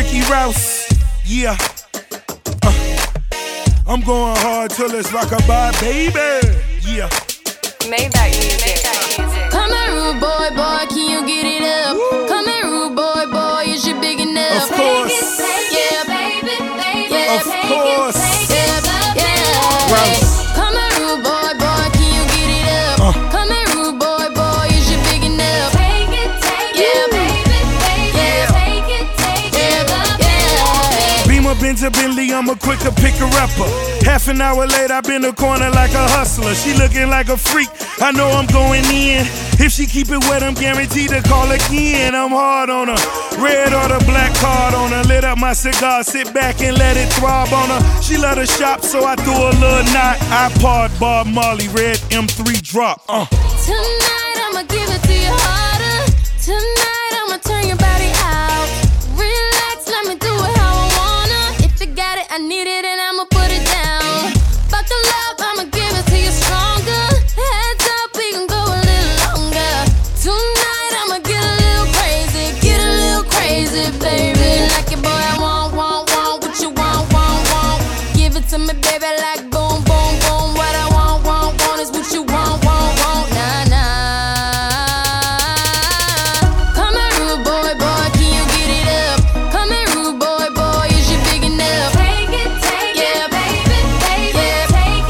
Ricky Rouse, yeah. I'm going hard till it's rock-a-bye, baby, yeah. Maybach music. Come here, rude boy, boy, can you get it up? Come here, rude boy, boy, is you big enough? Of course. Yeah, baby, yeah, Of course. Yeah. Rouse. Come here, rude boy, boy, can you get it up? Come here, rude boy, boy, is you big enough? Yeah, baby, yeah. Beamer, Benz, Bentley, I'm a quicker picker-upper. Half an hour later, I been a corner like a hustler. She looking like a freak, I know I'm going in. If she keep it wet, I'm guaranteed to call again. I'm hard on her, red or the black card on her. Lit up my cigar, sit back and let it throb on her. She love to shop, so I threw a little knot. iPod, Bob Marley, red M3 drop. Tonight, I'ma give it to you harder. Tonight, I'ma turn your body out. Relax, let me do it how I wanna. If you got it, I need it, and I'ma put it down. Buckle up, I'ma give it to you stronger. Heads up, we can go a little longer. Tonight, I'ma get a little crazy, baby. Like it, boy, I want what you want. Give it to me, baby, like boom, boom, boom. What I want is what you want. Nah, nah. Come here, rude boy, boy, can you get it up? Come here, rude boy, boy, is you big enough? Yeah, baby, yeah.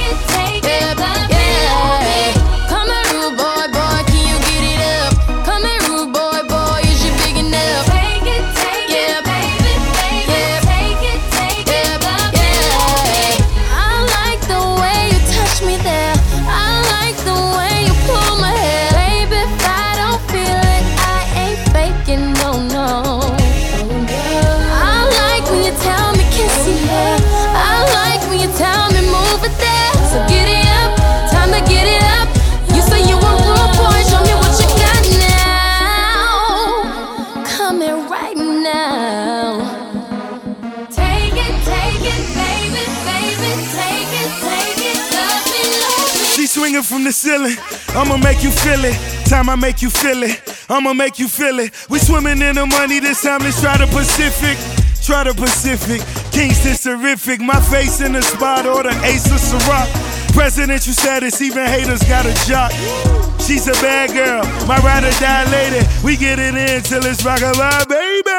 Come here, rude boy, boy, can you get it up? Come here, rude boy, boy, is you big enough? Yeah, baby, yeah. I like the way you touch me there. I like the way you pull my hair. Baby, if I don't feel it, I ain't faking, no. I like when you tell me kiss your hair. I like when you tell me move it there. So get it up, time to get it up. You say you want rude boy, show me what you got now. Come here right now. Take it, baby, take it. Love me. She swinging from the ceiling, I'ma make you feel it. Time I make you feel it, I'ma make you feel it. We swimming in the money, this time let's try the Pacific. Kingston's terrific, my face in the spot or the ace of Ciroc. Presidential status, even haters got a jock. She's a bad girl, my ride or die lady. We get it in till it's rock-a-bye, baby.